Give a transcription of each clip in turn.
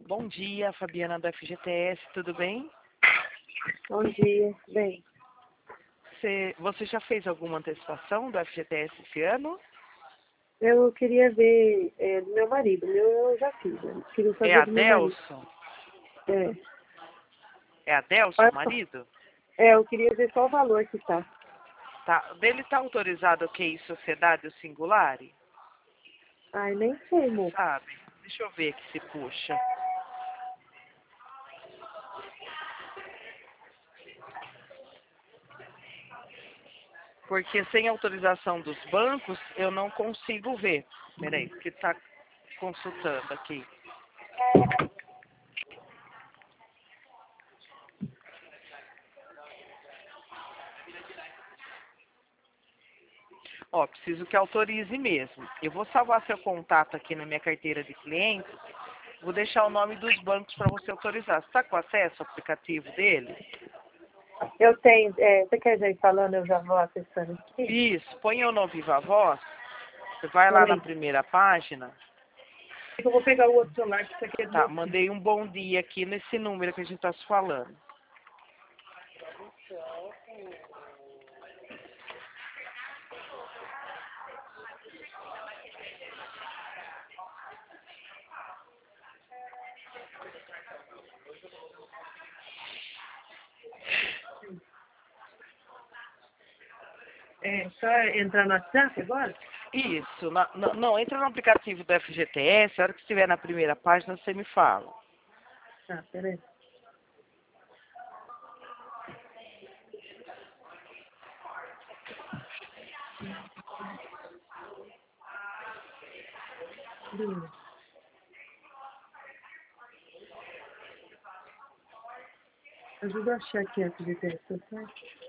Bom dia, Fabiana do FGTS, tudo bem? Bom dia, bem. Você já fez alguma antecipação do FGTS esse ano? Eu queria ver do meu marido. O meu eu já fiz. Eu queria É saber do meu marido. Adelson? É. É Adelson, marido? Eu queria ver qual o valor que tá. Tá. Dele tá autorizado o QI Sociedade ou Singular? Ai, nem sei, moço. Sabe? Deixa eu ver aqui se puxa. Porque sem autorização dos bancos, eu não consigo ver. Peraí, porque tá consultando aqui. Ó, preciso que autorize mesmo. Eu vou salvar seu contato aqui na minha carteira de clientes. Vou deixar o nome dos bancos para você autorizar. Você está com acesso ao aplicativo dele? Eu tenho. Você quer já ir falando? Eu já vou acessando aqui. Isso, põe eu no Viva Voz. Você vai lá na primeira página. Eu vou pegar o outro celular que isso aqui é do Tá, meu filho. mandei um bom dia aqui nesse número que a gente está se falando. Só entrar no WhatsApp agora? Isso, não, entra no aplicativo do FGTS, a hora que estiver na primeira página você me fala. Tá, peraí. Ajuda a achar aqui a FGTS, tá?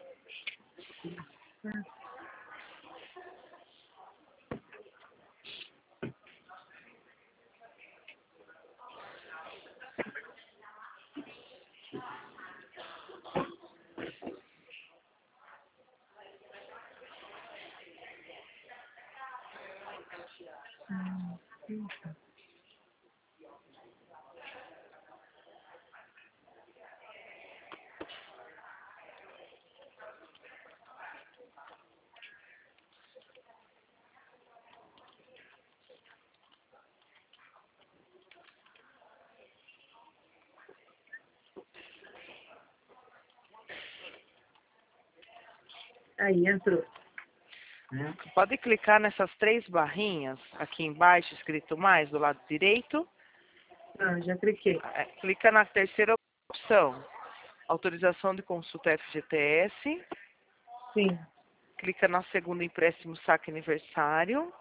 Aí, entrou. Pode clicar nessas 3 barrinhas aqui embaixo, escrito mais, do lado direito. Ah, já cliquei. Clica na terceira opção, autorização de consulta FGTS. Sim. Clica na segunda, empréstimo saque aniversário.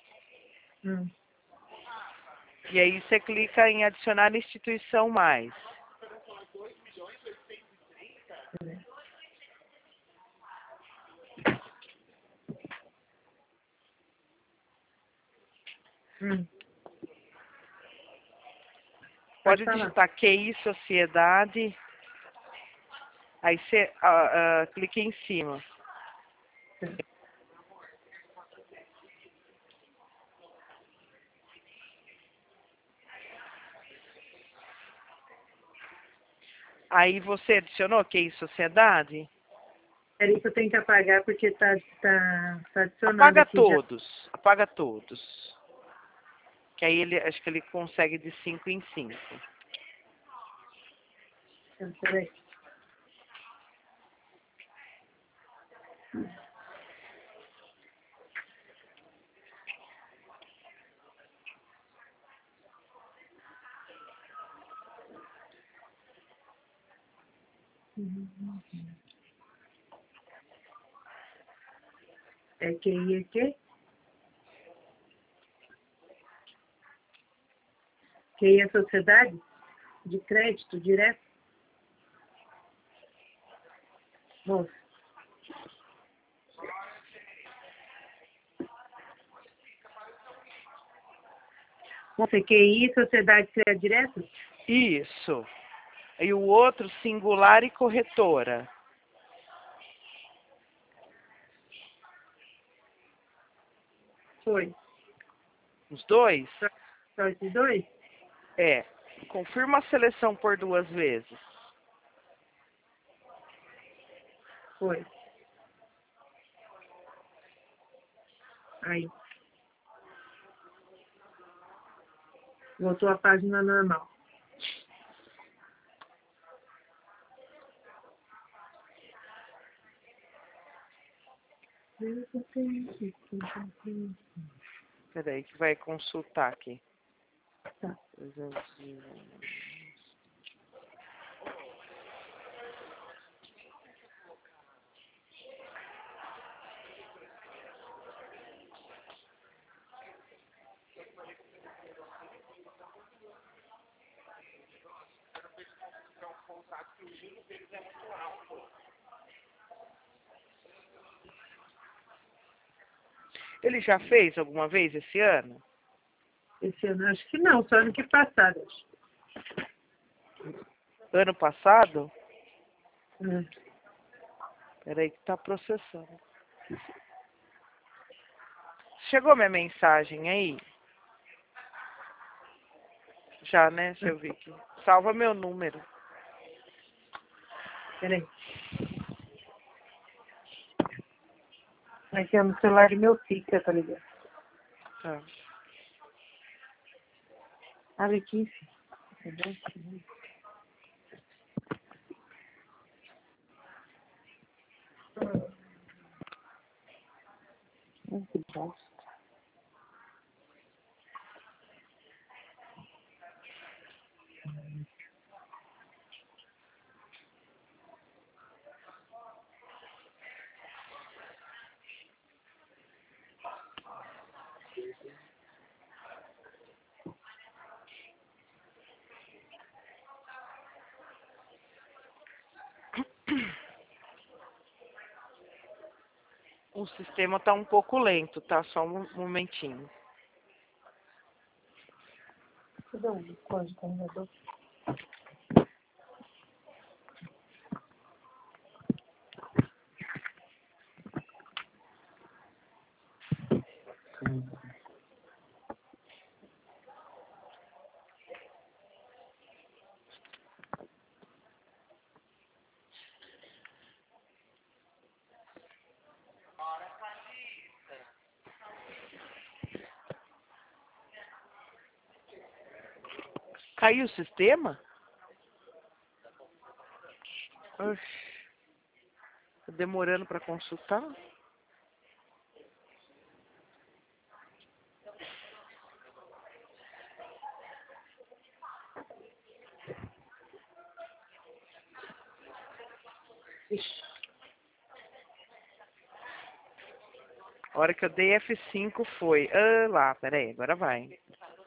E aí você clica em adicionar instituição mais. Pode digitar QI Sociedade. Aí você clica em cima. Aí você adicionou QI Sociedade? Peraí que eu tenho que apagar porque tá adicionando Apaga aqui todos, apaga todos. Que aí acho que ele consegue de 5 em 5. já. Peraí. É QI aqui? QI é sociedade de crédito direto? Moço. Moça, QI, sociedade de crédito direto? Isso. E o outro, singular e corretora. Foi. Os dois? Só esses dois? É. Confirma a seleção por 2 vezes. Foi. Aí. Voltou à página normal. Peraí, que vai consultar aqui. Tá. 301. Ele já fez alguma vez esse ano? Esse ano, acho que não, só ano que passado. Acho. Ano passado? É. Peraí que tá processando. Chegou minha mensagem aí? Já, né? Deixa eu ver aqui. Salva meu número. Peraí. Aqui é no celular do meu filho, tá ligado? Tá. Abre aqui, filho. É bom, filho. Que bosta. O sistema tá um pouco lento, tá? Só um momentinho. Cadê o código do carregador? Caiu o sistema? Oxi. Tá demorando para consultar? Ixi. A hora que eu dei F5 foi. Ah, lá, peraí, agora vai.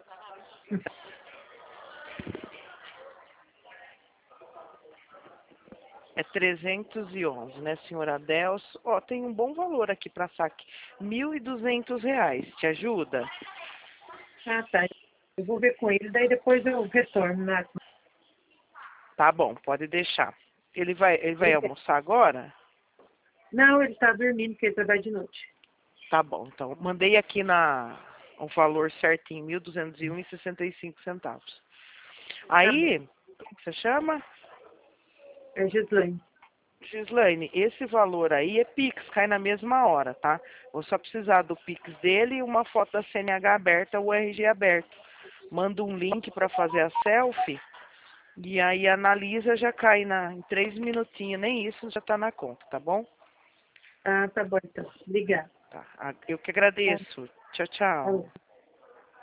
É 311, né, senhora Adelso? Ó, tem um bom valor aqui para saque. R$ 1.200. Te ajuda? Ah, tá. Eu vou ver com ele, daí depois eu retorno, né? Tá bom, pode deixar. Ele vai almoçar agora? Não, ele tá dormindo, porque ele trabalha de noite. Tá bom, então. Mandei aqui o valor certinho, R$ 1.201,65. Aí, como que você chama? É Gislaine. Gislaine, esse valor aí é Pix, cai na mesma hora, tá? Vou só precisar do Pix dele e uma foto da CNH aberta ou RG aberto. Manda um link para fazer a selfie e aí analisa, já cai em 3 minutinhos, nem isso já tá na conta, tá bom? Ah, tá bom então. Obrigada. Tá. Eu que agradeço. Tchau, tchau. Alô.